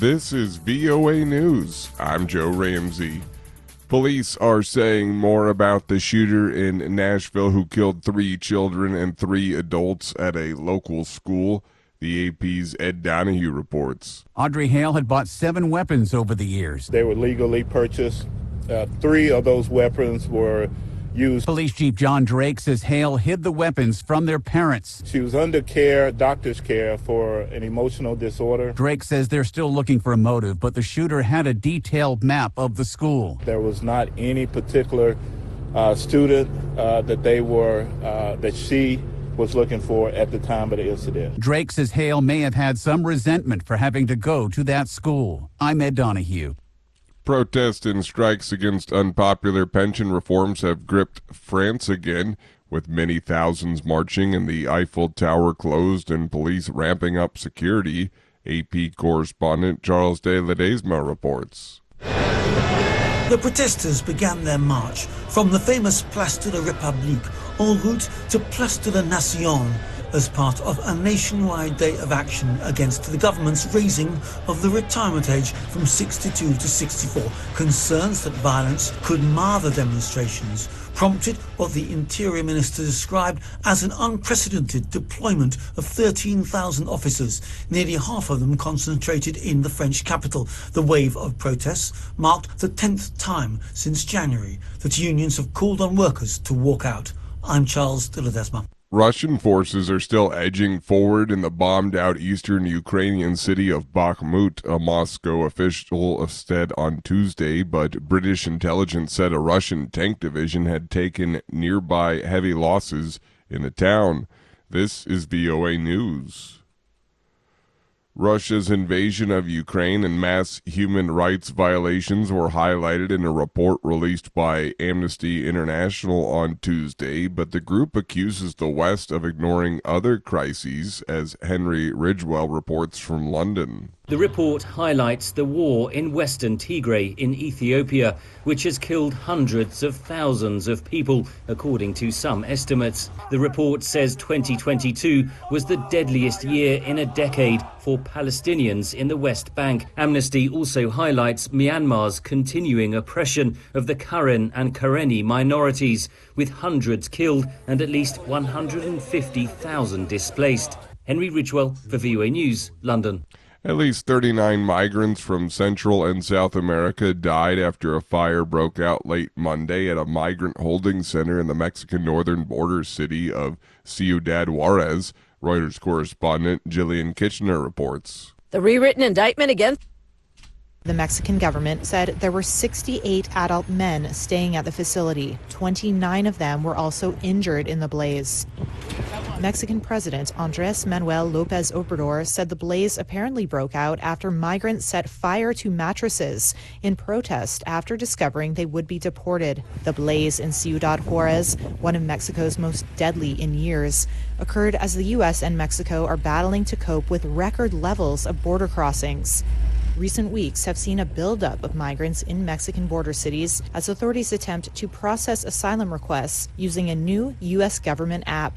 This is VOA News. I'm Joe Ramsey. Police are saying more about the shooter in Nashville who killed 3 children and 3 adults at a local school. The AP's Ed Donahue reports. Audrey Hale had bought 7 weapons over the years. They were legally purchased. 3 of those weapons were used. Police Chief John Drake says Hale hid the weapons from their parents. She was under care, doctor's care, for an emotional disorder. Drake says they're still looking for a motive, but the shooter had a detailed map of the school. There was not any particular student that she was looking for at the time of the incident. Drake says Hale may have had some resentment for having to go to that school. I'm Ed Donahue. Protests and strikes against unpopular pension reforms have gripped France again, with many thousands marching and the Eiffel Tower closed and police ramping up security. AP correspondent Charles de Ledesma reports. The protesters began their march from the famous Place de la République en route to Place de la Nation as part of a nationwide day of action against the government's raising of the retirement age from 62 to 64. Concerns that violence could mar the demonstrations prompted what the Interior Minister described as an unprecedented deployment of 13,000 officers, nearly half of them concentrated in the French capital. The wave of protests marked the 10th time since January that unions have called on workers to walk out. I'm Charles de Ledesma. Russian forces are still edging forward in the bombed-out eastern Ukrainian city of Bakhmut, a Moscow official said on Tuesday, but British intelligence said a Russian tank division had taken nearby heavy losses in the town. This is VOA News. Russia's invasion of Ukraine and mass human rights violations were highlighted in a report released by Amnesty International on Tuesday, but the group accuses the West of ignoring other crises, as Henry Ridgwell reports from London. The report highlights the war in western Tigray in Ethiopia, which has killed hundreds of thousands of people, according to some estimates. The report says 2022 was the deadliest year in a decade for Palestinians in the West Bank. Amnesty also highlights Myanmar's continuing oppression of the Karen and Karenni minorities, with hundreds killed and at least 150,000 displaced. Henry Ridgwell for VOA News, London. At least 39 migrants from Central and South America died after a fire broke out late Monday at a migrant holding center in the Mexican northern border city of Ciudad Juarez. Reuters correspondent Jillian Kitchener reports. The rewritten indictment against the Mexican government said there were 68 adult men staying at the facility. 29 of them were also injured in the blaze. Mexican President Andrés Manuel López Obrador said the blaze apparently broke out after migrants set fire to mattresses in protest after discovering they would be deported. The blaze in Ciudad Juarez, one of Mexico's most deadly in years, occurred as the U.S. and Mexico are battling to cope with record levels of border crossings. Recent weeks have seen a buildup of migrants in Mexican border cities as authorities attempt to process asylum requests using a new U.S. government app.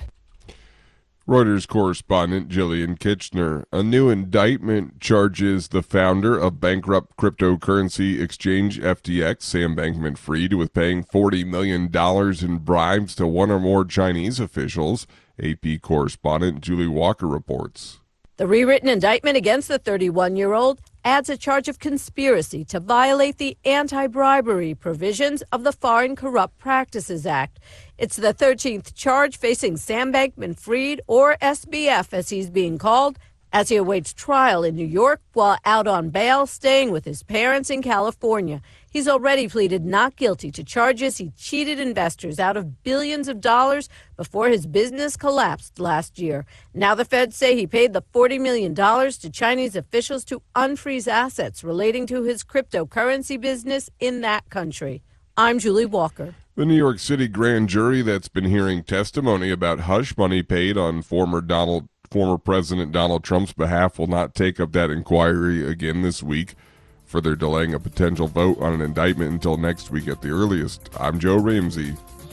Reuters correspondent Jillian Kitchener. A new indictment charges the founder of bankrupt cryptocurrency exchange FTX, Sam Bankman-Fried, with paying $40 million in bribes to one or more Chinese officials. AP correspondent Julie Walker reports. The rewritten indictment against the 31-year-old adds a charge of conspiracy to violate the anti-bribery provisions of the Foreign Corrupt Practices Act. It's the 13th charge facing Sam Bankman-Fried, or SBF as he's being called, as he awaits trial in New York while out on bail staying with his parents in California. He's already pleaded not guilty to charges he cheated investors out of billions of dollars before his business collapsed last year. Now the feds say he paid the $40 million to Chinese officials to unfreeze assets relating to his cryptocurrency business in that country. I'm Julie Walker. The New York City grand jury that's been hearing testimony about hush money paid on former President Donald Trump's behalf will not take up that inquiry again this week, further delaying a potential vote on an indictment until next week at the earliest. I'm Joe Ramsey.